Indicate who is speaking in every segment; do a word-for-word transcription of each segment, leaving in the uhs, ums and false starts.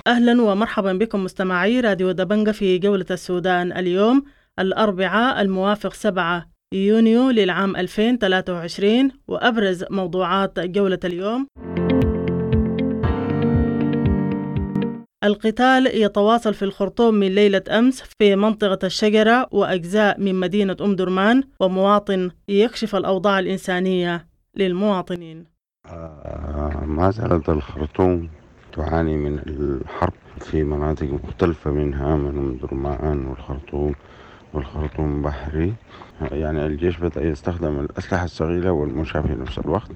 Speaker 1: أهلا ومرحبا بكم مستمعي راديو دبنجة في جولة السودان اليوم الأربعاء الموافق سبعة يونيو للعام ألفين وثلاثة وعشرين، وأبرز موضوعات جولة اليوم: القتال يتواصل في الخرطوم من ليلة أمس في منطقة الشجرة وأجزاء من مدينة أم درمان، ومواطن يكشف الأوضاع الإنسانية للمواطنين.
Speaker 2: آه ما زالت الخرطوم تعاني من الحرب في مناطق مختلفة، منها من أم درمان والخرطوم والخرطوم بحري. يعني الجيش بدأ يستخدم الأسلحة الصغيرة والمشاة في نفس الوقت.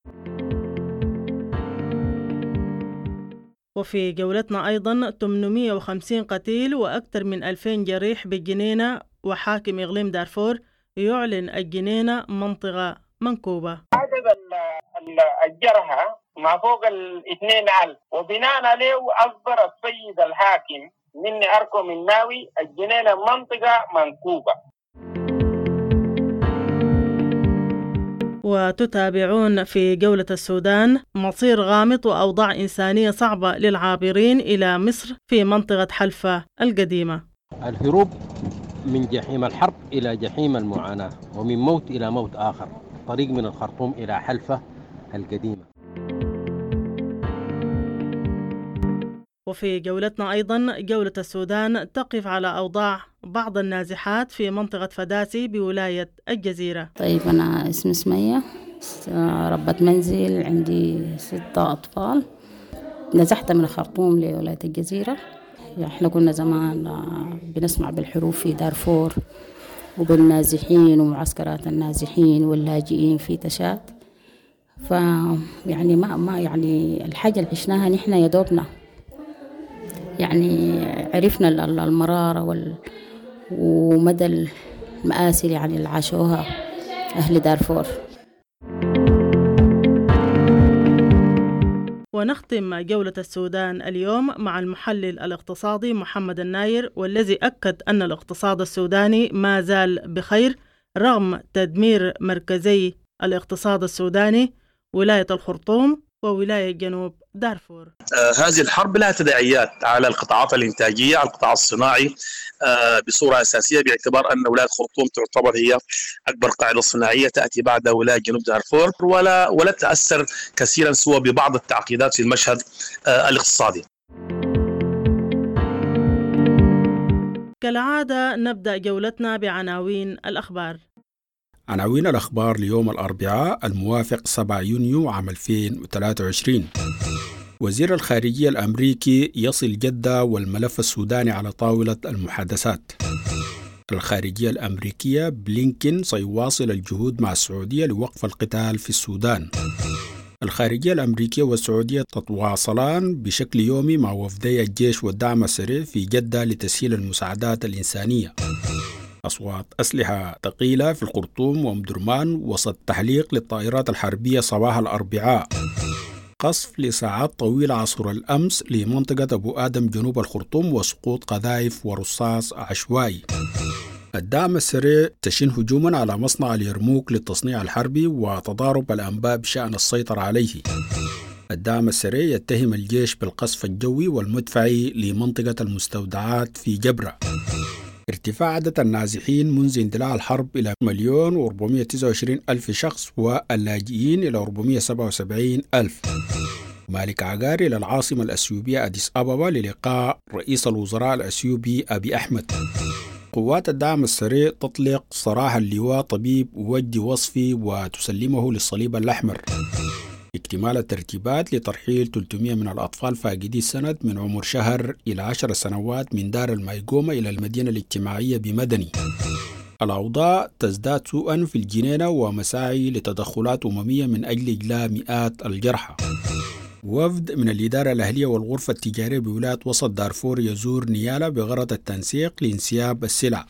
Speaker 1: وفي جولتنا أيضا ثمانمئة وخمسين قتيل وأكثر من ألفين جريح بالجنينة، وحاكم إقليم دارفور يعلن الجنينة منطقة منكوبة.
Speaker 3: عدد الجرحى ما فوق الاثنين ألف، وبناء عليه أصدر السيد الحاكم مني أركم الناوي الجنينة منطقة منكوبة.
Speaker 1: وتتابعون في جولة السودان مصير غامض وأوضاع إنسانية صعبة للعابرين إلى مصر في منطقة حلفة القديمة.
Speaker 4: الهروب من جحيم الحرب إلى جحيم المعاناة، ومن موت إلى موت آخر، طريق من الخرطوم إلى حلفة القديمة.
Speaker 1: وفي جولتنا أيضا جولة السودان تقف على أوضاع بعض النازحات في منطقة فداسي بولاية الجزيرة.
Speaker 5: طيب أنا اسمي سمية، ربة منزل، عندي ستة أطفال. نزحت من الخرطوم لولاية الجزيرة. احنا كنا زمان بنسمع بالحروب في دارفور وبالنازحين ومعسكرات النازحين واللاجئين في تشات، ف يعني ما ما يعني الحاجة اللي عشناها نحن يا دوبنا، يعني عرفنا المرارة وال... ومدى المآسي يعني اللي عاشوها أهل دارفور.
Speaker 1: ونختم جولة السودان اليوم مع المحلل الاقتصادي محمد الناير، والذي أكد أن الاقتصاد السوداني ما زال بخير رغم تدمير مركزي الاقتصاد السوداني ولاية الخرطوم وولاية جنوب دارفور.
Speaker 6: آه هذه الحرب لها تداعيات على القطاعات الإنتاجية، على القطاع الصناعي آه بصورة أساسية، باعتبار أن ولاية الخرطوم تعتبر هي أكبر قاعدة صناعية تأتي بعد ولاية جنوب دارفور، ولا ولا تأثر كثيرا سوى ببعض التعقيدات في المشهد آه الاقتصادي.
Speaker 1: كالعادة نبدأ جولتنا بعناوين الأخبار.
Speaker 7: عناوين الأخبار ليوم الأربعاء الموافق سبعة يونيو عام ألفين وثلاثة وعشرين: وزير الخارجية الأمريكي يصل جدة والملف السوداني على طاولة المحادثات. الخارجية الأمريكية بلينكين سيواصل الجهود مع السعودية لوقف القتال في السودان. الخارجية الأمريكية والسعودية تتواصلان بشكل يومي مع وفدي الجيش والدعم السريع في جدة لتسهيل المساعدات الإنسانية. أصوات أسلحة ثقيلة في الخرطوم وأم درمان وسط تحليق للطائرات الحربية صباح الأربعاء. قصف لساعات طويلة عصر الأمس لمنطقة أبو آدم جنوب الخرطوم وسقوط قذائف ورصاص عشوائي. الدعم السريع تشن هجوما على مصنع اليرموك للتصنيع الحربي وتضارب الأنباء بشأن السيطرة عليه. الدعم السريع يتهم الجيش بالقصف الجوي والمدفعي لمنطقة المستودعات في جبرة. ارتفاع عدد النازحين منذ اندلاع الحرب إلى مليون وأربعمائة وتسعة وعشرين ألف شخص، واللاجئين إلى أربعمائة وسبعة وسبعين ألف. مالك عقاري إلى العاصمة الأثيوبية أديس أبابا للقاء رئيس الوزراء الأثيوبي أبي أحمد. قوات الدعم السريع تطلق سراح اللواء طبيب وجدي وصفي وتسلمه للصليب الأحمر. اكتمال الترتيبات لترحيل ثلاثمائة من الأطفال فاقدي السند من عمر شهر إلى عشر سنوات من دار الميقومة إلى المدينة الاجتماعية بمدني. الأوضاع تزداد سوءا في الجنينة ومساعي لتدخلات أممية من أجل إجلاء مئات الجرحى. وفد من الإدارة الأهلية والغرفة التجارية بولاية وسط دارفور يزور نيالا بغرض التنسيق لانسياب السلع.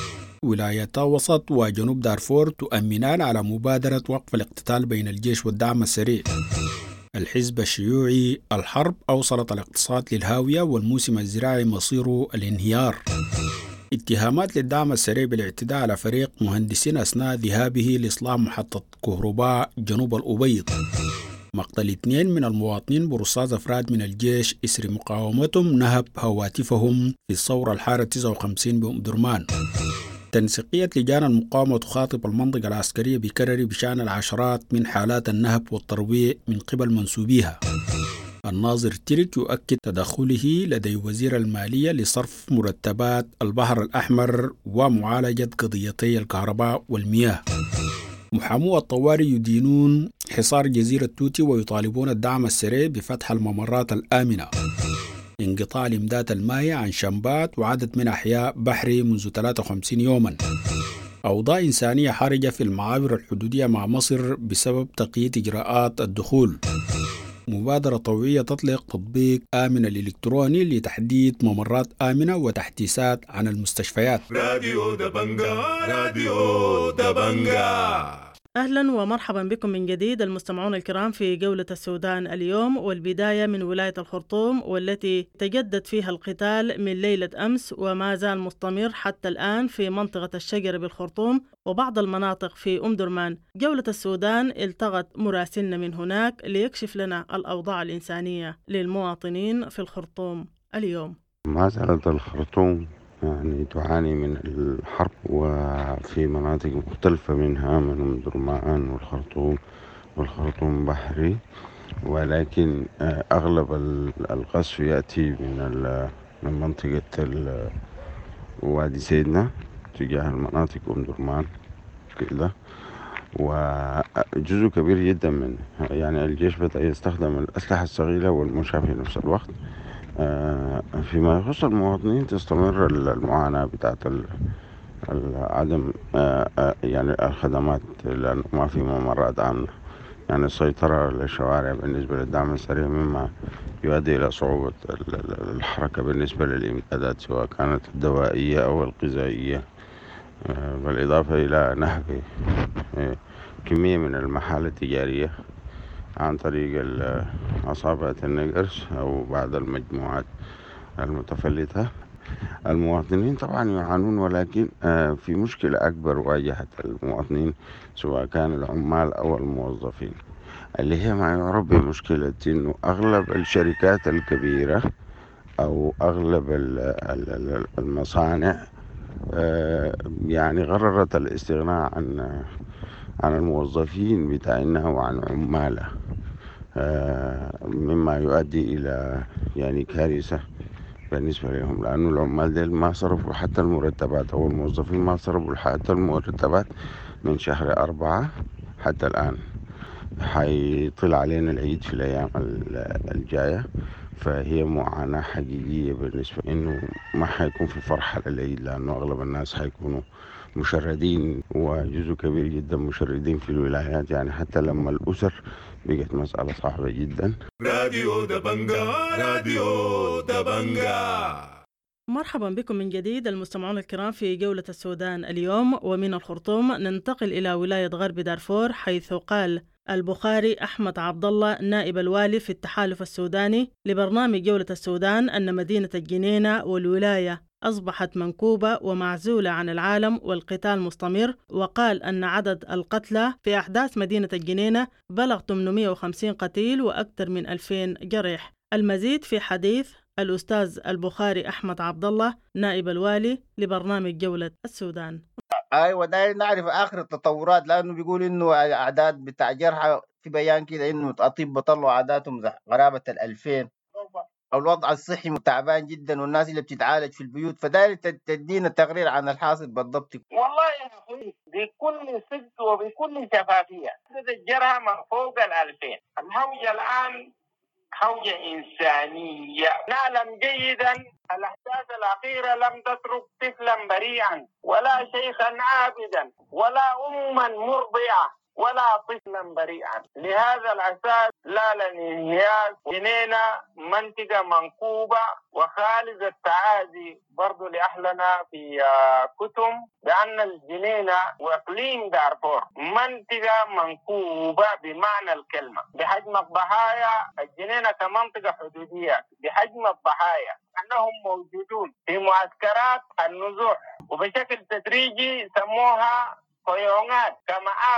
Speaker 7: ولايتا وسط وجنوب دارفور تؤمنان على مبادرة وقف الاقتتال بين الجيش والدعم السريع. الحزب الشيوعي: الحرب أوصلت الاقتصاد للهاوية والموسم الزراعي مصيره الانهيار. اتهامات للدعم السريع بالاعتداء على فريق مهندسين أثناء ذهابه لإصلاح محطة كهرباء جنوب الأبيض. مقتل اثنين من المواطنين برصاص أفراد من الجيش إثر مقاومتهم نهب هواتفهم في الثورة الحارة تسعة وخمسين بأم درمان. تنسيقية لجان المقاومة تخاطب المنطقة العسكرية بكرر بشأن العشرات من حالات النهب والترويع من قبل منسوبيها. الناظر تيريك يؤكد تدخله لدى وزير المالية لصرف مرتبات البحر الأحمر ومعالجة قضيتي الكهرباء والمياه. محامو الطواري يدينون حصار جزيرة توتي ويطالبون الدعم السريع بفتح الممرات الآمنة. انقطاع الإمداد المائي عن شمبات وعدد من أحياء بحري منذ ثلاثة وخمسين يوما. أوضاع إنسانية حرجة في المعابر الحدودية مع مصر بسبب تقييد إجراءات الدخول. مبادرة طوعية تطلق تطبيق آمن الإلكتروني لتحديد ممرات آمنة وتحديثات عن المستشفيات.
Speaker 8: راديو دبنجا راديو دبنجا.
Speaker 1: أهلا ومرحبا بكم من جديد المستمعون الكرام في جولة السودان اليوم، والبداية من ولاية الخرطوم والتي تجدد فيها القتال من ليلة أمس وما زال مستمر حتى الآن في منطقة الشجر بالخرطوم وبعض المناطق في أم درمان. جولة السودان التقت مراسلنا من هناك ليكشف لنا الأوضاع الإنسانية للمواطنين في الخرطوم اليوم.
Speaker 2: ما زالت الخرطوم يعني تعاني من الحرب وفي مناطق مختلفة منها من أم درمان والخرطوم والخرطوم بحري، ولكن أغلب القصف يأتي من من منطقة وادي سيدنا تجاه المناطق أم درمان كده، وجزء كبير جدا من يعني الجيش بدأ يستخدم الأسلحة الصغيرة والمشاة في نفس الوقت. فيما يخص المواطنين تستمر المعاناة بتاعت عدم يعني الخدمات، لأنه ما في ممرات آمنة، يعني السيطرة للشوارع بالنسبة للدعم السريع مما يؤدي إلى صعوبة الحركة بالنسبة للإمدادات سواء كانت الدوائية أو الغذائية، بالإضافة إلى نهب كمية من المحال التجارية عن طريق عصابة النقرس أو بعض المجموعات المتفلتة. المواطنين طبعا يعانون، ولكن في مشكلة أكبر واجهت المواطنين سواء كان العمال أو الموظفين، اللي هي ما يعرف بمشكلة إنه أغلب الشركات الكبيرة أو أغلب المصانع يعني قررت الاستغناء عن عن الموظفين بتاعنا وعن عمالة، مما يؤدي إلى يعني كارثة بالنسبة لهم، لأنه العمال ديل ما صرفوا حتى المرتبات أو الموظفين ما صرفوا حتى المرتبات من شهر أربعة حتى الآن. حيطل علينا العيد في الأيام الجاية، فهي معاناة حقيقية بالنسبة إنه ما حيكون في فرحة للعيد، لأنه أغلب الناس حيكونوا مشردين وجزء كبير جدا مشردين في الولايات، يعني حتى لما الأسر بقت مسألة صعبة جدا.
Speaker 8: راديو دبنجا راديو دبنجا.
Speaker 1: مرحبا بكم من جديد المستمعون الكرام في جولة السودان اليوم، ومن الخرطوم ننتقل إلى ولاية غرب دارفور، حيث قال البخاري أحمد عبد الله نائب الوالي في التحالف السوداني لبرنامج جولة السودان أن مدينة الجنينة والولاية أصبحت منكوبة ومعزولة عن العالم والقتال مستمر، وقال أن عدد القتلى في أحداث مدينة الجنينة بلغ ثمانمئة وخمسين قتيل وأكثر من ألفين جريح. المزيد في حديث الأستاذ البخاري أحمد عبد الله نائب الوالي لبرنامج جولة السودان.
Speaker 9: ايوه داير نعرف اخر التطورات، لانه بيقول انه اعداد بتاع جرحى في بيان كده انه اطيب بطلوا اعدادهم قرابه الألفين. الوضع الصحي تعبان جدا والناس اللي بتتعالج في البيوت، فداير تدينا تقرير عن الحاصل بالضبط.
Speaker 3: والله يا اخوي بكل صدق وبكل شفافيه عدد الجرحى من فوق الألفين. الهوجه الان هوجه انسانيه. نعلم جيدا الأحداث الأخيرة لم تترك طفلا بريئا ولا شيخا عابدا ولا أما مرضعة ولا طفلا بريئا. لهذا الأساس لا للانهياز جنينة منطقة منكوبة، وخالد التعازي برضو لأهلنا في كتم بأن الجنينة وإقليم دارفور منطقة منكوبة بمعنى الكلمة، بحجم الضحايا. الجنينة كمنطقة حدودية بحجم الضحايا أنهم موجودون في معسكرات النزوح، وبشكل تدريجي سموها قيونات كمآوي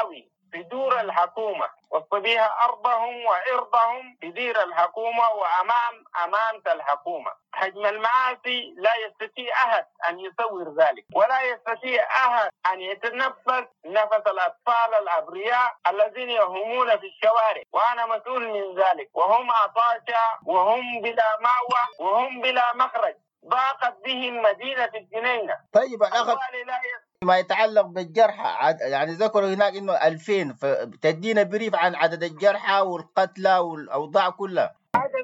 Speaker 3: في دور الحكومة، وسط بها أرضهم وعرضهم في دير الحكومة وأمام أمانة الحكومة. حجم المعاصي لا يستطيع أحد أن يصور ذلك، ولا يستطيع أحد أن يتنفس نفس الأطفال الأبرياء الذين يهمون في الشوارع، وأنا مسؤول من ذلك، وهم عطاشة وهم بلا مأوى وهم بلا مخرج. ضاقت بهم مدينة الجنينة.
Speaker 9: طيب الأخ ما يتعلق بالجرحى، يعني ذكروا هناك إنه ألفين، فتدينا بريف عن عدد الجرحى والقتلى والأوضاع كلها.
Speaker 3: عدد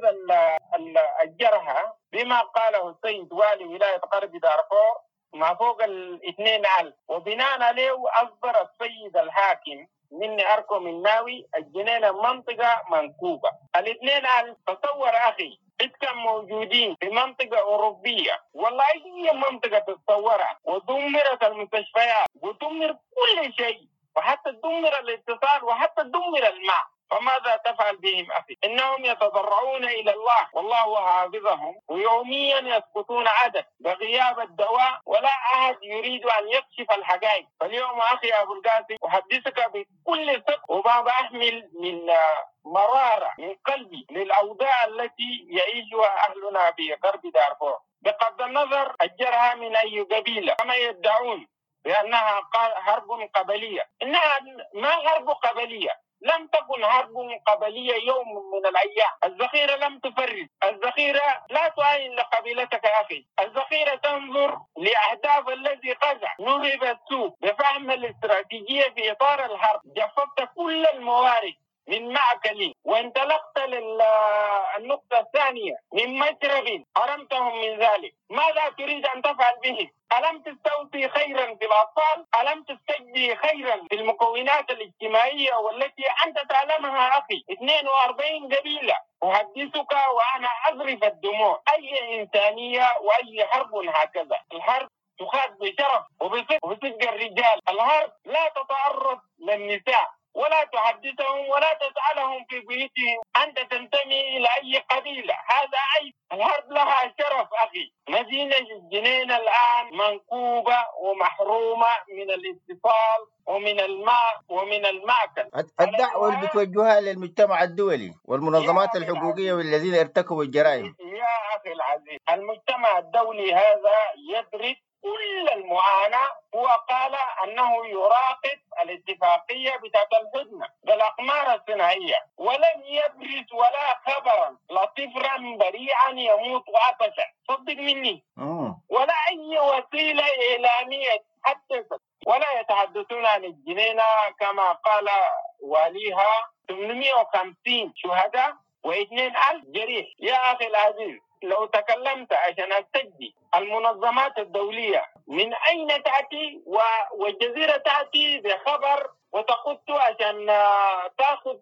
Speaker 3: الجرحى بما قاله السيد والي ولاية غرب دارفور ما فوق الاثنين ألف، وبناء عليه أصدر السيد الحاكم مني أركم الناوي الجنينة منطقة منكوبة. الاثنين ألف تصور أخي إذ كان موجودين في منطقة أوروبية، والله هي منطقة تتصورها، ودمرت المستشفيات ودمر كل شيء، وحتى دمر الاتصال وحتى دمر الماء. فماذا تفعل بهم أخي؟ إنهم يتضرعون إلى الله والله حافظهم، ويوميا يسقطون عدد بغياب الدواء، ولا أحد يريد أن يكشف الحقائق. فاليوم أخي أبو القاسم أحدثك بكل ثقة وما بأحمل من مرارة من قلبي للأوضاع التي يعيشها أهلنا في غرب دارفور، بغض النظر الجرحى من أي قبيلة كما يدعون بأنها حرب قبلية. إنها ما حرب قبلية، لم تكن حرب قبلية يوم من الأيام. الذخيرة لم تفرد، الذخيرة لا تعين لقبيلتك يا أخي، الذخيرة تنظر لأهداف الذي قزع. نهب السوق بفهم الاستراتيجية في إطار الحرب، جففت كل الموارد من معكل، وانطلقت للنقطة الثانية من مشرب حرمتهم من ذلك. ماذا تريد أن تفعل به؟ ألم تستوصي خيرا في الأطفال؟ ألم تستجدي خيرا في المكونات الاجتماعية والتي أنت تعلمها أخي؟ اثنين وأربعين قبيلة. أحدثك وأنا أذرف الدموع. أي إنسانية وأي حرب هكذا؟ الحرب تخاض بشرف وبصدق وبصدق الرجال. الحرب لا تتعرض للنساء ولا تحدثهم ولا تسألهم في بيوتهم أنت تنتمي إلى أي قبيلة. هذا عيب. الحرب لها شرف أخي. مدينة الجنينة الآن منكوبة ومحرومة من الاتصال ومن الماء ومن المأكل.
Speaker 9: الدعوة اللي بتوجهها للمجتمع الدولي والمنظمات الحقوقية والذين ارتكبوا الجرائم.
Speaker 3: يا أخي العزيز، المجتمع الدولي هذا يدرك كل المعاناة. هو قال أنه يراقب الاتفاقية بتاعت الهدنة بالأقمار الصناعية، ولم يبرز ولا خبرا لطفلا بريئا يموت عطشا، صدق مني، ولا أي وسيلة إعلامية تحدثت، ولا يتحدثون عن الجنينة كما قال واليها ثمانمائة وخمسين شهداء واثنين ألف جريح. يا أخي العزيز، لو تكلمت عشان أستجدي المنظمات الدولية من أين تأتي والجزيرة تأتي بخبر وتخط عشان تأخذ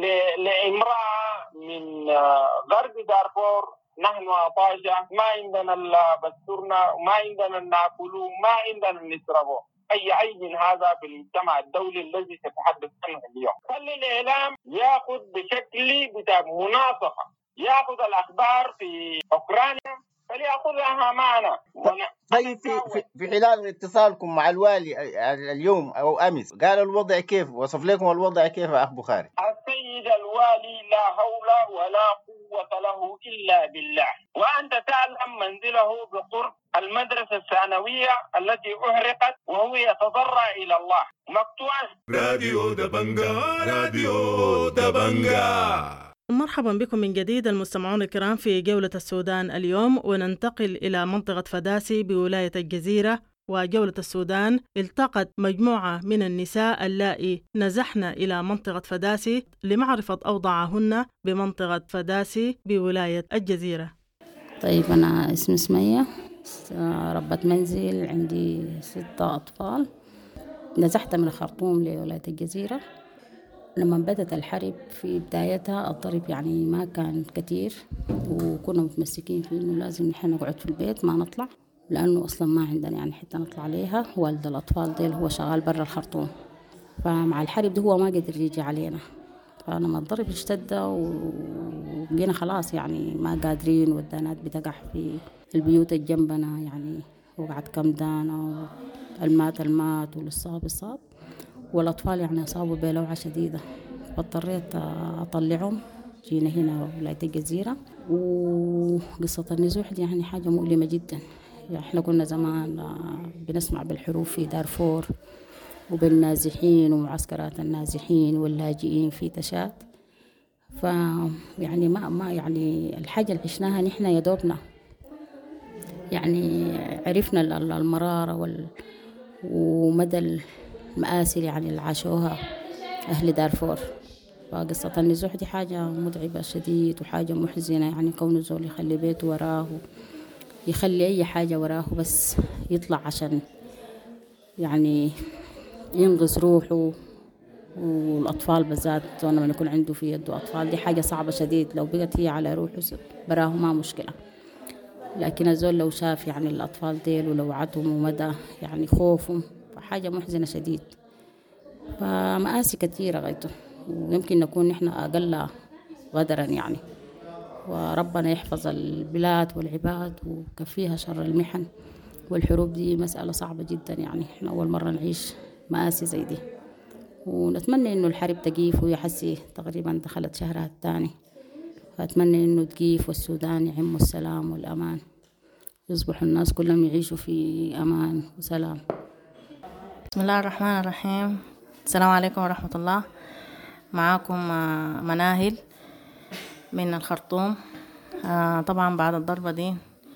Speaker 3: لامرأة من غرب دارفور، نحن عطاشة، ما عندنا بسترنا وما عندنا ناكل ما عندنا نشربه. أي عيب هذا في المجتمع الدولي الذي تتحدث عنه اليوم. خلي الإعلام يأخذ بشكل بتاع مناطقة، يأخذ الأخبار في أوكرانيا فليأخذها معنا.
Speaker 9: طيب في, في, في خلال اتصالكم مع الوالي اليوم أو أمس قال الوضع كيف؟ وصف لكم الوضع كيف يا أخ بخاري؟
Speaker 3: السيد الوالي لا حول ولا قوة له إلا بالله، وأنت تعلم منزله بقرب المدرسة الثانوية التي أحرقت وهو يتضرع إلى الله مقطوعا.
Speaker 8: راديو دبنجا، راديو دبنجا.
Speaker 1: مرحبا بكم من جديد المستمعون الكرام في جولة السودان اليوم، وننتقل إلى منطقة فداسي بولاية الجزيرة. وجولة السودان التقت مجموعة من النساء اللائي نزحن إلى منطقة فداسي لمعرفة أوضاعهن بمنطقة فداسي بولاية الجزيرة.
Speaker 5: طيب أنا اسمي سمية، ربة منزل، عندي ستة أطفال. نزحت من الخرطوم لولاية الجزيرة. لما بدأت الحرب في بدايتها الضرب يعني ما كان كتير، وكنا متمسكين في إنه لازم نحن نقعد في البيت ما نطلع، لأنه أصلا ما عندنا يعني حتى نطلع عليها. والد الأطفال ديل هو شغال برا الخرطوم، فمع الحرب ده هو ما قدر يجي علينا. فلما الضرب اشتد وبقينا خلاص يعني ما قادرين، والدانات بتقع في البيوت الجنبنا، يعني وقعت كم دانة، المات المات والصاب الصاب. والأطفال يعني أصابوا بلوعة شديدة، فاضطريت أطلعهم. جينا هنا ولاية الجزيرة، وقصة النزوح دي يعني حاجة مؤلمة جدا. يعني احنا كنا زمان بنسمع بالحروب في دارفور وبالنازحين ومعسكرات النازحين واللاجئين في تشاد، ف يعني ما ما يعني الحاجة اللي عشناها نحن يا دوبنا، يعني عرفنا المرارة وال ومدى المآسي يعني اللي عاشوها أهل دارفور. فقصة النزوح دي حاجة متعبة شديد وحاجة محزنة، يعني كونه زول يخلي بيته وراه، يخلي أي حاجة وراه بس يطلع عشان يعني ينقذ روحه والأطفال بالذات. لما يكون عنده في يده أطفال دي حاجة صعبة شديد، لو بقت هي على روحه براه ما مشكلة، لكن الزول لو شاف يعني الأطفال ديل ولوعتهم ومدى يعني خوفهم حاجة محزنة شديد. فمآسي كثيرة غايته، ويمكن نكون نحن أقل غدرا يعني. وربنا يحفظ البلاد والعباد وكفيها شر المحن والحروب. دي مسألة صعبة جدا، يعني احنا أول مرة نعيش مآسي زي دي، ونتمنى إنه الحرب تقيف، وهي حسي تقريبا دخلت شهرها الثاني، فأتمنى إنه تقيف والسودان يعم السلام والأمان، يصبح الناس كلهم يعيشوا في أمان وسلام.
Speaker 10: بسم الله الرحمن الرحيم. السلام عليكم ورحمة الله. معاكم مناهل من الخرطوم. طبعا بعد الضربة دي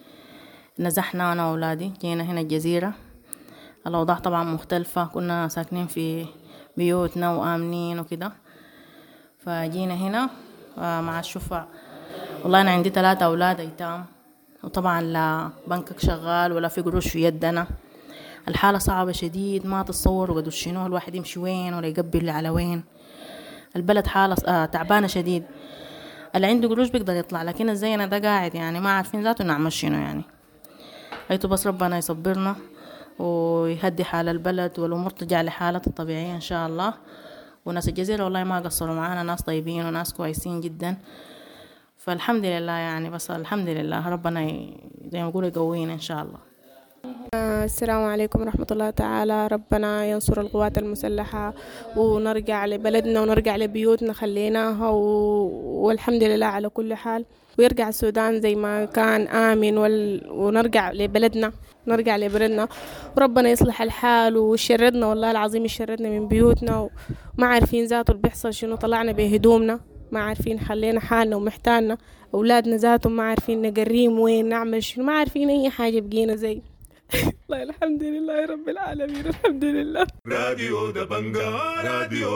Speaker 10: نزحنا أنا وأولادي، جينا هنا الجزيرة. الأوضاع طبعا مختلفة، كنا ساكنين في بيوتنا وآمنين وكده، فجينا هنا مع الشفع. والله أنا عندي ثلاثة أولاد أيتام، وطبعا لا بنكك شغال ولا في قروش في يدنا. الحالة صعبة شديد، ما تتصور قدر شنو الواحد يمشي وين ولا يقبل على وين. البلد حالة آه تعبانة شديد. اللي عنده قروش بيقدر يطلع، لكن زينا ده قاعد يعني ما عارفين ذاته نعمل شنو يعني. أيتو بس ربنا يصبرنا ويهدي حال البلد والأمور ترجع لحالتها الطبيعية إن شاء الله. وناس الجزيرة والله ما قصروا معانا، ناس طيبين وناس كويسين جدا، فالحمد لله يعني. بس الحمد لله ربنا زي ما يقولوا يقوينا إن شاء الله.
Speaker 11: السلام عليكم ورحمة الله تعالى. ربنا ينصر القوات المسلحة ونرجع لبلدنا ونرجع لبيوتنا خليناها و... والحمد لله على كل حال، ويرجع السودان زي ما كان آمن وال... ونرجع لبلدنا نرجع لبلدنا وربنا يصلح الحال. وشردنا والله العظيم يشردنا من بيوتنا وما عارفين ذاته اللي بيحصل شنو. طلعنا بهدومنا ما عارفين، خلينا حالنا ومحتالنا. أولادنا ذاتهم ما عارفين نقريم وين نعمل شنو، ما عارفين أي حاجة. بقينا زي الله. الحمد لله رب العالمين، الحمد لله.
Speaker 8: راديو دبنجا، راديو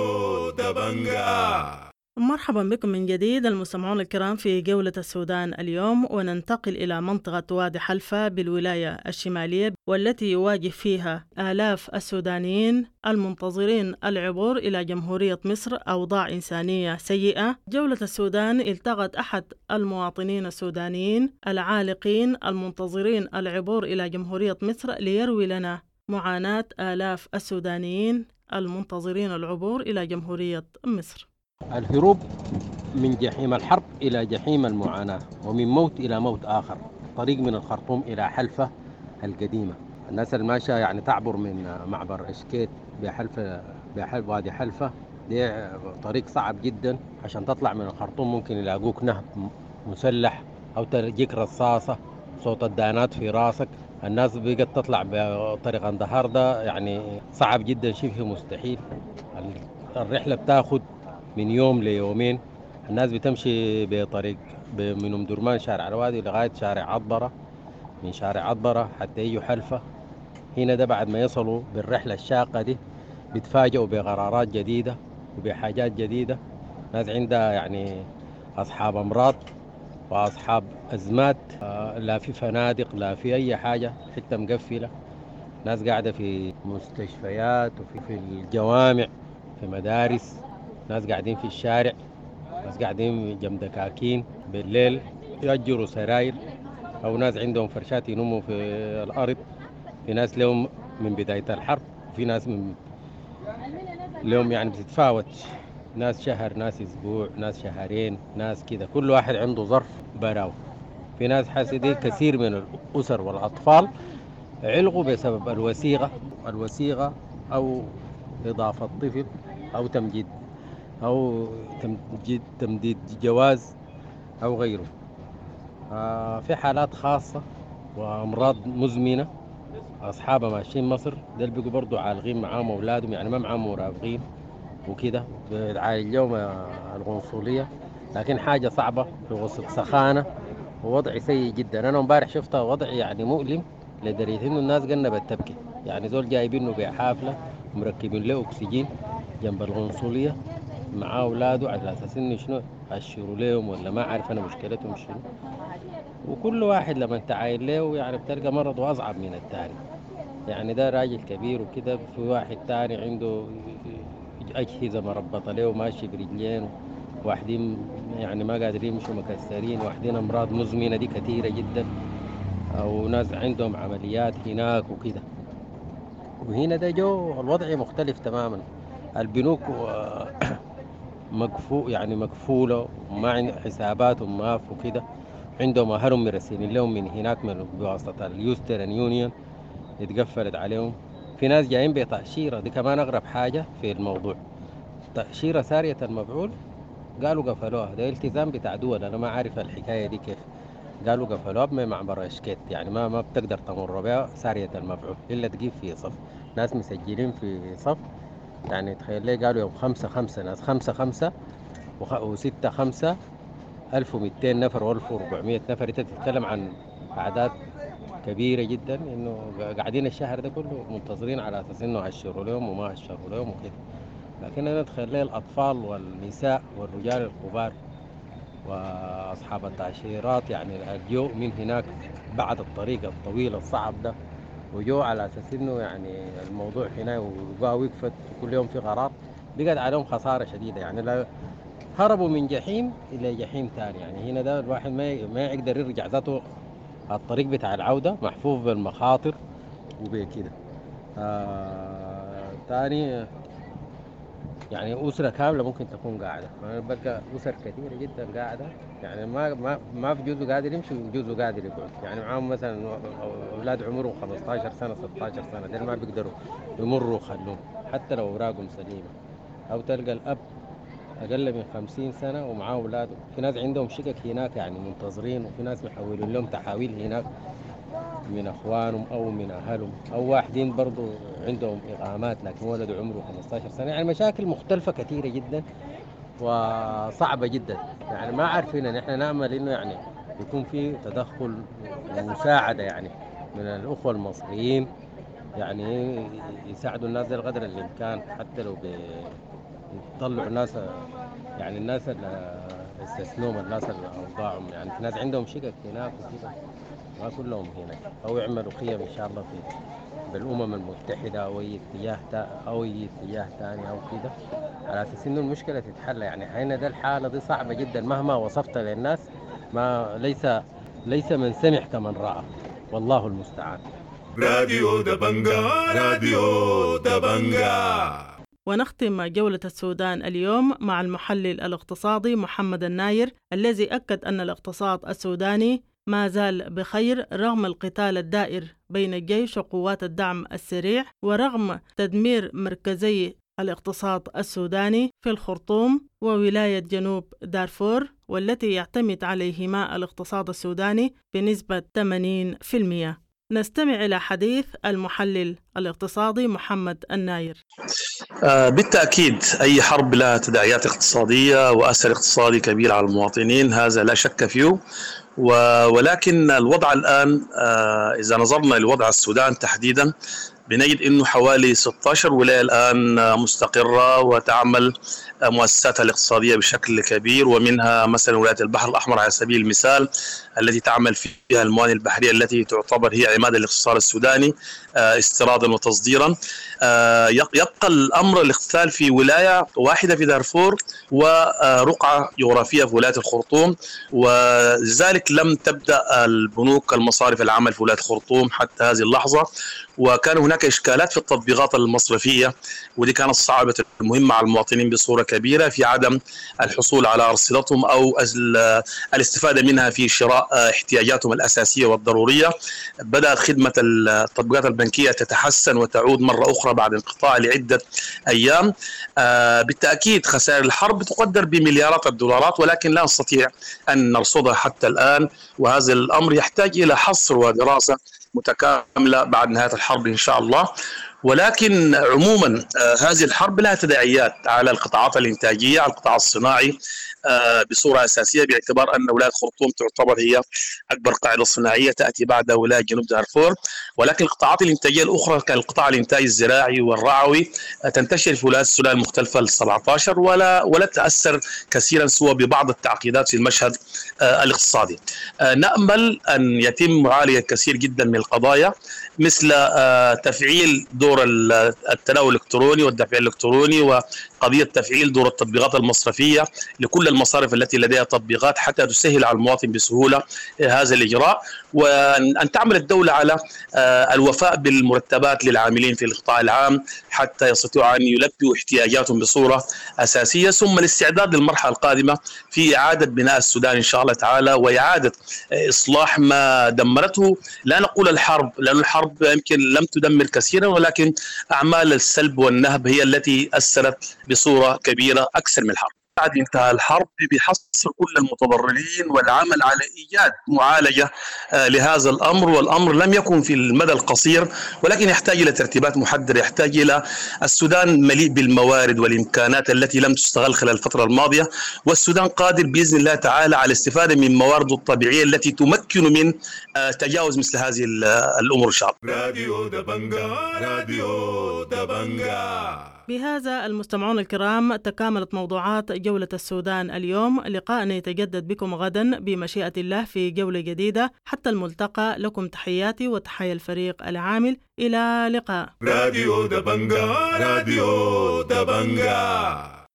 Speaker 8: دبنجا.
Speaker 1: مرحبا بكم من جديد المستمعون الكرام في جولة السودان اليوم، وننتقل إلى منطقة وادي حلفة بالولاية الشمالية، والتي يواجه فيها آلاف السودانيين المنتظرين العبور إلى جمهورية مصر أوضاع إنسانية سيئة. جولة السودان التقت أحد المواطنين السودانيين العالقين المنتظرين العبور إلى جمهورية مصر ليروي لنا معاناة آلاف السودانيين المنتظرين العبور إلى جمهورية مصر.
Speaker 4: الهروب من جحيم الحرب إلى جحيم المعاناة، ومن موت إلى موت آخر. طريق من الخرطوم إلى حلفة القديمة. الناس الماشية يعني تعبر من معبر إشكيت بحلفة بحلف وادي حلفة، دي طريق صعب جدا. عشان تطلع من الخرطوم ممكن يلاقوك نهب مسلح أو تجيك رصاصة، صوت الدانات في راسك. الناس بقت تطلع بطريق اندهار ده يعني صعب جدا، شبه مستحيل. الرحلة بتاخد من يوم ليومين. الناس بتمشي بطريق من ام درمان شارع الوادي لغاية شارع عطبرة، من شارع عطبرة حتى يجوا حلفة. هنا ده بعد ما يصلوا بالرحلة الشاقة دي بيتفاجئوا بقرارات جديدة وبحاجات جديدة. ناس عندها يعني أصحاب أمراض وأصحاب أزمات، لا في فنادق لا في أي حاجة، حتى مقفلة. ناس قاعدة في مستشفيات وفي في الجوامع، في مدارس. ناس قاعدين في الشارع، ناس قاعدين جنب دكاكين بالليل يأجروا سراير، أو ناس عندهم فرشات ينموا في الأرض. في ناس لهم من بداية الحرب، وفي ناس من لهم يعني بتتفاوت، ناس شهر، ناس أسبوع، ناس شهرين، ناس كده. كل واحد عنده ظرف براو. في ناس حاسدين كثير من الأسر والأطفال علقوا بسبب الوثيقة الوثيقة أو إضافة طفل أو تمديد أو تمديد تمديد جواز أو غيره. آه في حالات خاصة وأمراض مزمنة أصحابها ماشيين مصر دول بيقوا برضو عالغين معاهم أولادهم، يعني ما معاهم مرافقين وكده بتعالج لهم القنصلية، لكن حاجة صعبة في وسط سخانة ووضع سيء جدا. أنا امبارح شفتها وضع يعني مؤلم لدرجة إنه الناس قلنا بتبكي. يعني زول جايبينه بحافلة مركبين له أكسجين جنب القنصلية مع أولاده على أساس إنه شنو أشيروا لهم ولا ما عارف أنا مشكلتهم شنو. وكل واحد لما تعاين له يعني بتلقى مرضه أصعب من التاني. يعني ده راجل كبير وكده، في واحد تاني عنده أجهزة مربطة له وماشي برجلين، واحدين يعني ما قادرين يمشوا مكسرين، واحدين أمراض مزمنة دي كثيرة جدا، أو ناس عندهم عمليات هناك وكده. وهنا ده جو الوضع مختلف تماما. البنوك مقفول يعني مقفولة وما عند حساباتهم ماف وكده، عندهم أهلهم مرسلين لهم من هناك من بواسطة اليوسترن يونيون اتقفلت عليهم. في ناس جايين بتأشيرة، دي كمان أغرب حاجة في الموضوع، تأشيرة سارية المفعول قالوا قفلوها. ده التزام بتاع دول، أنا ما عارف الحكاية دي كيف. قالوا قفلوها بمعبر اشكيت، يعني ما ما بتقدر تمر بها سارية المفعول إلا تجيب في صف ناس مسجلين في صف. يعني تخيل لي قالوا يوم خمسة خمسة ناس خمسة خمسة وستة خمسة ألف ومئتين نفر وألف وأربعمائة نفر. أنت تتكلم عن أعداد كبيرة جدا، إنه قاعدين الشهر ده كله منتظرين على أساس إنه هشروا لهم وما هشروا لهم وكده. لكن أنا تخيل لي الأطفال والنساء والرجال الكبار وأصحاب التأشيرات، يعني الجو من هناك بعد الطريق الطويل الصعب ده، وجو على أساس إنه يعني الموضوع هنا وقاوا وقفت كل يوم في قرار، بقت عليهم خسارة شديدة. يعني لا هربوا من جحيم إلى جحيم تاني. يعني هنا ده الواحد ما ما يقدر يرجع ذاته، الطريق بتاع العودة محفوف بالمخاطر وبكده. آه تاني يعني أسرة كاملة ممكن تكون قاعدة، بقى أسر كثيرة جدا قاعدة، يعني ما ما ما في جزء قادر يمشي وجزء قادر يقعد. يعني معاهم مثلا أولاد عمرهم خمسة عشر سنة ستة عشر سنة، دول ما بيقدروا يمروا خلوهم حتى لو أوراقهم سليمة. أو تلقى الأب أقل من خمسين سنة ومعاه أولاده. في ناس عندهم شقق هناك يعني منتظرين، وفي ناس محولين لهم تحاويل هناك من أخوانهم أو من أهلهم، أو واحدين برضو عندهم إقامات لكن ولده عمره خمسة عشر سنة. يعني مشاكل مختلفة كثيرة جدا وصعبة جدا. يعني ما عارفين، نحن نأمل إنه يعني يكون في تدخل ومساعدة يعني من الأخوة المصريين، يعني يساعدوا الناس القدر الإمكان، حتى لو بيطلعوا الناس، يعني الناس اللي استثنوهم، الناس اللي أوضاعهم، يعني في ناس عندهم شقق هناك وكده ما كلهم هنا، أو يعملوا قيم إن شاء الله في بالأمم المتحدة أو أي اتجاه أو أي اتجاه ثاني أو كده، على أساس إنه المشكلة تتحل. يعني هنا ده الحالة دي صعبة جدا مهما وصفت للناس، ما ليس ليس من سمع كمن رأى، والله المستعان.
Speaker 8: راديو دبنجا، راديو دبنجا.
Speaker 1: ونختم جولة السودان اليوم مع المحلل الاقتصادي محمد الناير، الذي أكد أن الاقتصاد السوداني ما زال بخير رغم القتال الدائر بين الجيش وقوات الدعم السريع، ورغم تدمير مركزي الاقتصاد السوداني في الخرطوم وولاية جنوب دارفور، والتي يعتمد عليهما الاقتصاد السوداني بنسبة ثمانين بالمئة. نستمع إلى حديث المحلل الاقتصادي محمد الناير.
Speaker 6: آه بالتأكيد أي حرب لها تداعيات اقتصادية وأثر اقتصادي كبير على المواطنين، هذا لا شك فيه. ولكن الوضع الآن آه إذا نظرنا لوضع السودان تحديدا بنجد أنه حوالي ستة عشر ولاية الآن مستقرة وتعمل مؤسساتها الاقتصادية بشكل كبير، ومنها مثلا ولاية البحر الأحمر على سبيل المثال التي تعمل فيها الموانئ البحرية التي تعتبر هي عماد الاقتصاد السوداني استيرادا وتصديرا. يبقى الأمر الاختلال في ولاية واحدة في دارفور ورقعة جغرافية في ولاية الخرطوم، ولذلك لم تبدأ البنوك المصارف العمل في ولاية الخرطوم حتى هذه اللحظة. وكان هناك إشكالات في التطبيقات المصرفية، ودي كانت صعبة المهمة على المواطنين بصورة كبيرة في عدم الحصول على أرصدتهم أو الاستفادة منها في شراء احتياجاتهم الأساسية والضرورية. بدأت خدمة التطبيقات البنكية تتحسن وتعود مرة أخرى بعد انقطاع لعدة أيام. بالتأكيد خسائر الحرب تقدر بمليارات الدولارات، ولكن لا نستطيع أن نرصدها حتى الآن، وهذا الأمر يحتاج إلى حصر ودراسة متكاملة بعد نهاية الحرب إن شاء الله. ولكن عموما هذه الحرب لها تداعيات على القطاعات الإنتاجية، على القطاع الصناعي بصورة أساسية، باعتبار أن ولاية خرطوم تعتبر هي أكبر قاعدة صناعية تأتي بعد ولاية جنوب دارفور. ولكن القطاعات الإنتاجية الأخرى كالقطاع الإنتاج الزراعي والرعوي تنتشر في ولايات السودان المختلفة السبعة عشر ولا ولا تأثر كثيرا سوى ببعض التعقيدات في المشهد الاقتصادي. نأمل أن يتم معالجة كثير جدا من القضايا، مثل تفعيل دور التداول الإلكتروني والدفع الإلكتروني، وقضية تفعيل دور التطبيقات المصرفية لكل المصارف التي لديها تطبيقات حتى تسهل على المواطن بسهولة هذا الإجراء، وأن تعمل الدولة على الوفاء بالمرتبات للعاملين في القطاع العام حتى يستطيعوا أن يلبوا احتياجاتهم بصورة أساسية، ثم الاستعداد للمرحلة القادمة في إعادة بناء السودان إن شاء الله تعالى، وإعادة إصلاح ما دمرته، لا نقول الحرب لأن الحرب يمكن لم تدمر كثيرا، ولكن أعمال السلب والنهب هي التي أثرت بصورة كبيرة أكثر من الحرب. بعد انتهاء الحرب بحصر كل المتضررين والعمل على إيجاد معالجة لهذا الأمر، والأمر لم يكن في المدى القصير ولكن يحتاج إلى ترتيبات محددة، يحتاج إلى السودان مليء بالموارد والإمكانات التي لم تستغل خلال الفترة الماضية، والسودان قادر بإذن الله تعالى على الاستفادة من موارده الطبيعية التي تمكن من تجاوز مثل هذه الأمور إن شاء الله.
Speaker 8: راديو دبنجا راديو دبنجا.
Speaker 1: بهذا المستمعون الكرام تكاملت موضوعات جولة السودان اليوم. لقاءنا يتجدد بكم غدا بمشيئة الله في جولة جديدة. حتى الملتقى، لكم تحياتي وتحية الفريق العامل. إلى لقاء.
Speaker 8: راديو دبنجا راديو دبنجا.